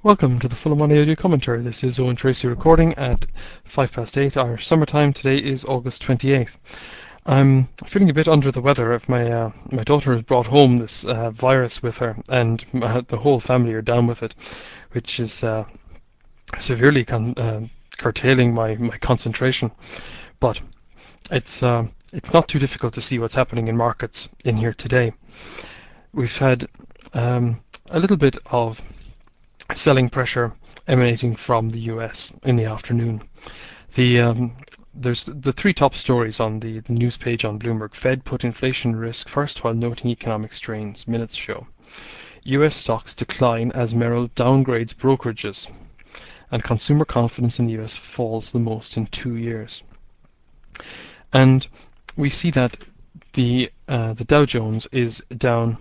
Welcome to the Full Money Audio Commentary. This is Owen Tracy recording at 8:05 Irish summertime. Today is August 28th. I'm feeling a bit under the weather. If my daughter has brought home this virus with her, and the whole family are down with it, which is severely curtailing my concentration. But it's not too difficult to see what's happening in markets in here today. We've had a little bit of selling pressure emanating from the US in the afternoon. There's the three top stories on the news page on Bloomberg. Fed put inflation risk first while noting economic strains, minutes show. US stocks decline as Merrill downgrades brokerages. And consumer confidence in the US falls the most in 2 years. And we see that the Dow Jones is down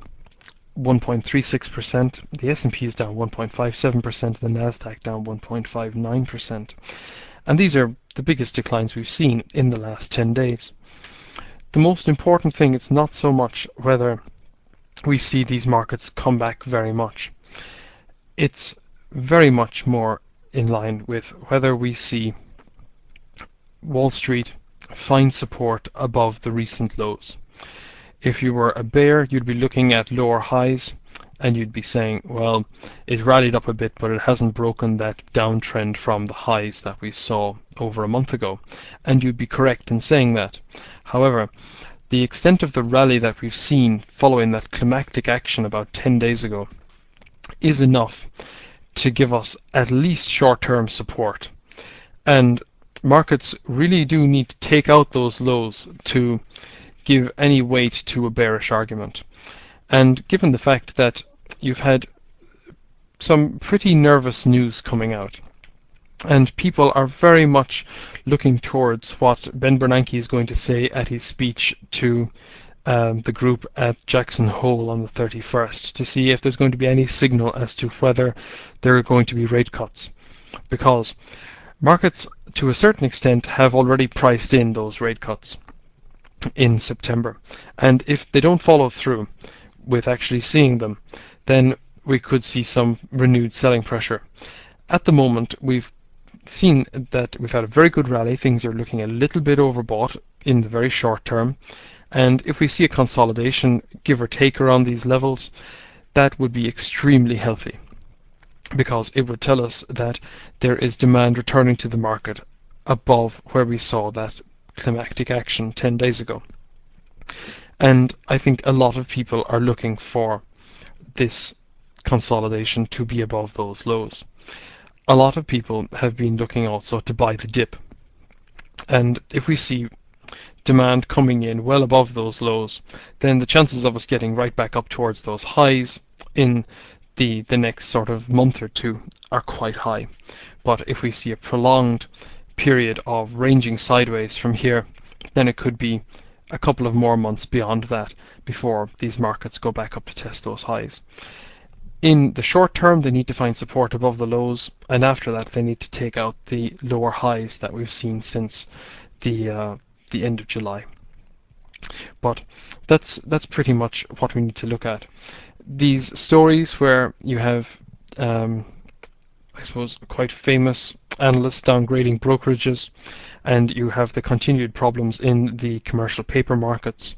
1.36%, the S&P is down 1.57%, the Nasdaq down 1.59%. And these are the biggest declines we've seen in the last 10 days. The most important thing is not so much whether we see these markets come back very much. It's very much more in line with whether we see Wall Street find support above the recent lows. If you were a bear, you'd be looking at lower highs and you'd be saying, well, it rallied up a bit, but it hasn't broken that downtrend from the highs that we saw over a month ago. And you'd be correct in saying that. However, the extent of the rally that we've seen following that climactic action about 10 days ago is enough to give us at least short-term support. And markets really do need to take out those lows to give any weight to a bearish argument. And given the fact that you've had some pretty nervous news coming out, and people are very much looking towards what Ben Bernanke is going to say at his speech to the group at Jackson Hole on the 31st, to see if there's going to be any signal as to whether there are going to be rate cuts. Because markets, to a certain extent, have already priced in those rate cuts in September. And if they don't follow through with actually seeing them, then we could see some renewed selling pressure. At the moment, we've seen that we've had a very good rally. Things are looking a little bit overbought in the very short term. And if we see a consolidation, give or take, around these levels, that would be extremely healthy, because it would tell us that there is demand returning to the market above where we saw that climactic action 10 days ago. And I think a lot of people are looking for this consolidation to be above those lows. A lot of people have been looking also to buy the dip. And if we see demand coming in well above those lows, then the chances of us getting right back up towards those highs in the next sort of month or two are quite high. But if we see a prolonged period of ranging sideways from here, then it could be a couple of more months beyond that before these markets go back up to test those highs. In the short term, they need to find support above the lows, and after that they need to take out the lower highs that we've seen since the end of July. But that's pretty much what we need to look at. These stories where you have I suppose quite famous analysts downgrading brokerages, and you have the continued problems in the commercial paper markets,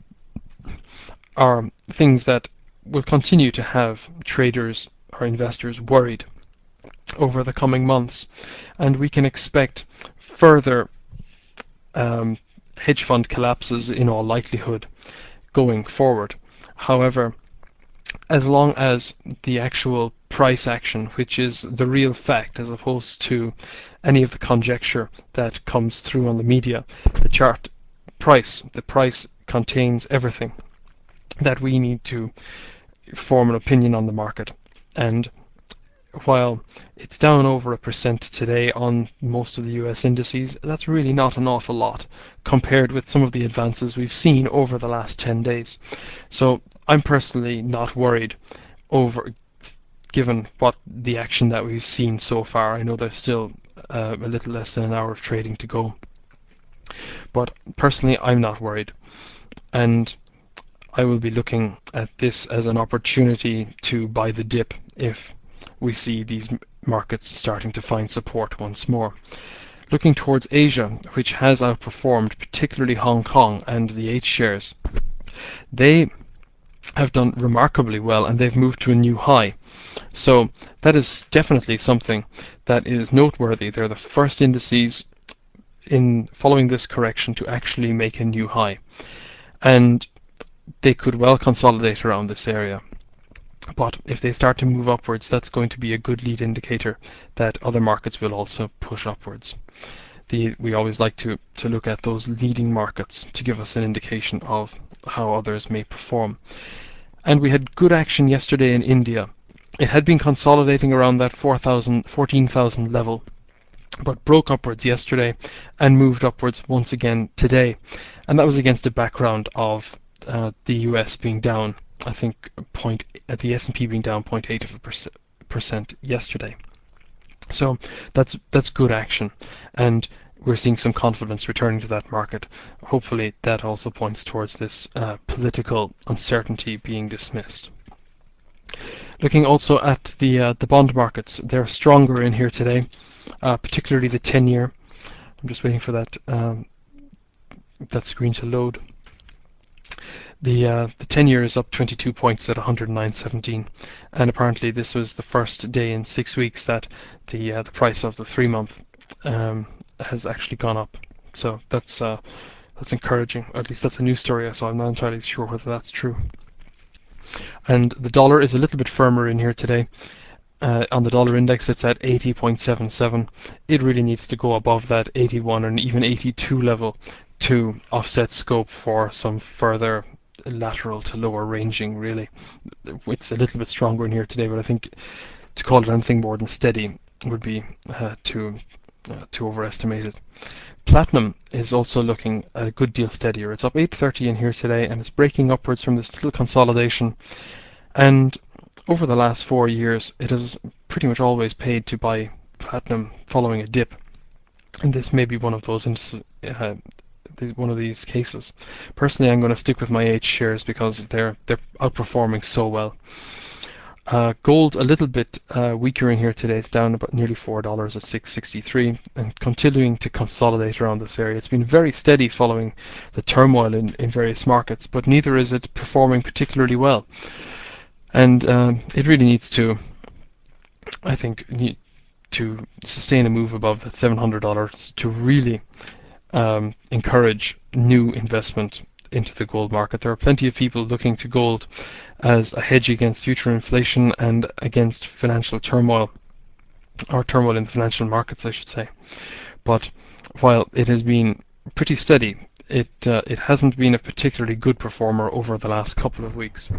are things that will continue to have traders or investors worried over the coming months, and we can expect further hedge fund collapses in all likelihood going forward. However, as long as the actual price action, which is the real fact as opposed to any of the conjecture that comes through on the media, the price contains everything that we need to form an opinion on the market. And while it's down over 1% today on most of the US indices, that's really not an awful lot compared with some of the advances we've seen over the last 10 days. So I'm personally not worried over, given what the action that we've seen so far. I know there's still a little less than an hour of trading to go, but personally I'm not worried, and I will be looking at this as an opportunity to buy the dip if we see these markets starting to find support once more. Looking towards Asia, which has outperformed, particularly Hong Kong and the H shares, they have done remarkably well and they've moved to a new high. So that is definitely something that is noteworthy. They're the first indices in following this correction to actually make a new high. And they could well consolidate around this area. But if they start to move upwards, that's going to be a good lead indicator that other markets will also push upwards. We always like to look at those leading markets to give us an indication of how others may perform. And we had good action yesterday in India. It had been consolidating around that 14,000 level, but broke upwards yesterday and moved upwards once again today. And that was against a background of the US being down, I think, the S&P being down 0.8% yesterday. So that's good action, and we're seeing some confidence returning to that market. Hopefully that also points towards this political uncertainty being dismissed. Looking also at the bond markets, they're stronger in here today, particularly the 10-year. I'm just waiting for that screen to load. The 10-year is up 22 points at 109.17, and apparently this was the first day in 6 weeks that the price of the 3-month has actually gone up. So that's encouraging. At least that's a news story, so I'm not entirely sure whether that's true. And the dollar is a little bit firmer in here today. On the dollar index, it's at 80.77. It really needs to go above that 81 and even 82 level to offset scope for some further lateral to lower ranging, really. It's a little bit stronger in here today, but I think to call it anything more than steady would be to overestimate it. Platinum is also looking a good deal steadier. It's up 8.30 in here today, and it's breaking upwards from this little consolidation. And over the last 4 years, it has pretty much always paid to buy platinum following a dip. And this may be one of those one of these cases. Personally, I'm going to stick with my H shares because they're outperforming so well. Gold a little bit weaker in here today. It's down about nearly $4 at 6.63 and continuing to consolidate around this area. It's been very steady following the turmoil in various markets, but neither is it performing particularly well. And it really needs to, I think, to sustain a move above that $700 to really encourage new investment into the gold market. There are plenty of people looking to gold as a hedge against future inflation and against financial turmoil, or turmoil in the financial markets, I should say. But while it has been pretty steady, it hasn't been a particularly good performer over the last couple of weeks,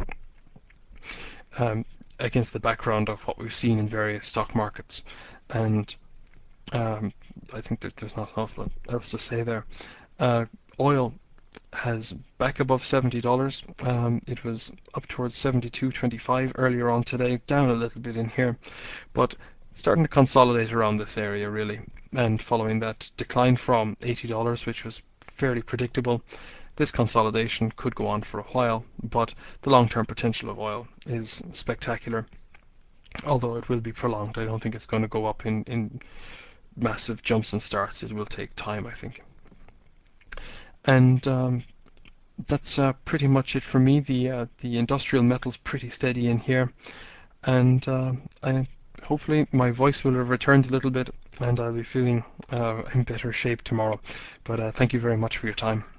against the background of what we've seen in various stock markets. And I think that there's not an awful lot else to say there. Oil has back above $70. It was up towards 72.25 earlier on today, down a little bit in here, but starting to consolidate around this area really. And following that decline from $80, which was fairly predictable, this consolidation could go on for a while, but the long-term potential of oil is spectacular. Although it will be prolonged, I don't think it's going to go up in massive jumps and starts. It will take time, I think. And that's pretty much it for me. The industrial metal's pretty steady in here, and hopefully my voice will have returned a little bit, and I'll be feeling in better shape tomorrow. But thank you very much for your time.